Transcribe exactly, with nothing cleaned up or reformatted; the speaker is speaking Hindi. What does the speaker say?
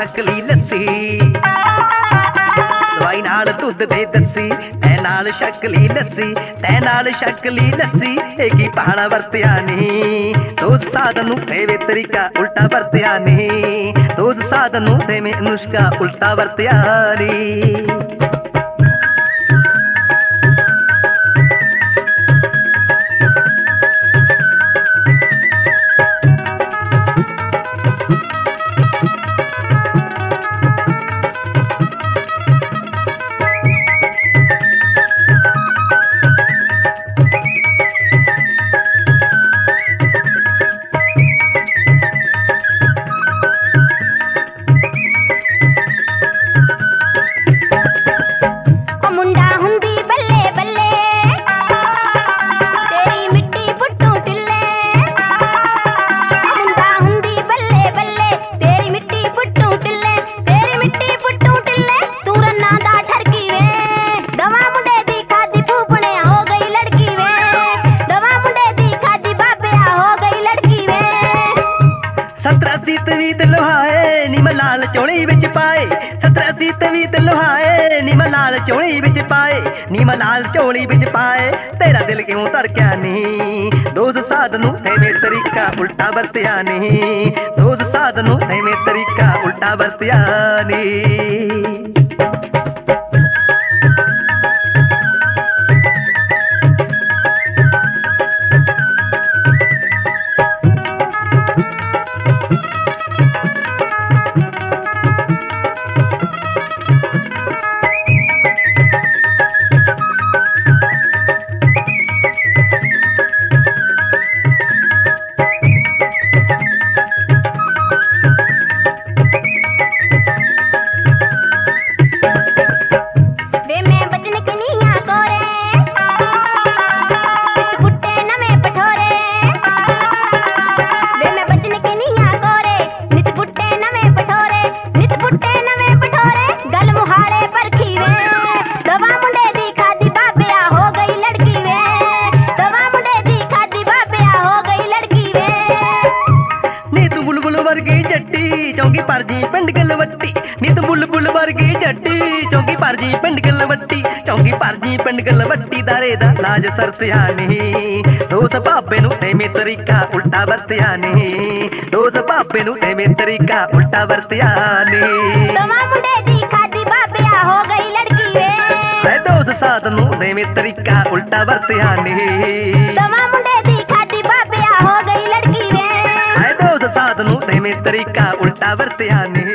शक्ली लस्सी दवाई नाल दुध दे दसी तै नाल शक्ली लस्सी तै नाल शक्ली लस्सी एक ही पहाड़ा वरत्या नहीं दोज साधन देवे तरीका उल्टा वरत्या नहीं दोज साधन देवे अनुष्का उल्टा वरत्या नहीं। लोहाए नी मलाल चौड़ी बिच पाए सत्रह अस्सी तवीत लोहाए नी मलाल चौड़ी बिच पाए नी मलाल चौड़ी बिच पाए तेरा दिल क्यों धड़क्या नहीं दोज साधनु है में तरीका उल्टा वरत्या नहीं दोज साधनु है में तरीका उल्टा वरत्या नहीं। चौंकी परजी पिंड गलवट्टी नित बुलबुल वर्गी जट्टी चौंकी परजी पिंड गलवट्टी चौंकी परजी पिंड गलवट्टी दारे दा लाज सरत्या नहीं दोस बाबे नू एवें तरीका उल्टा वरत्या नहीं दोस बाबे नू एवें तरीका उल्टा वरत्या नहीं। दवा मुंडे दी खादी बाबिया हो गई लड़की वे ऐ दोस साध नू एवें तरीका उल्टा वरत्या नहीं दवा मुंडे दी खादी बाबिया हो गई लड़की वे ऐ दोस साध नू एवें तरीका उल्टा वरत्या नहीं।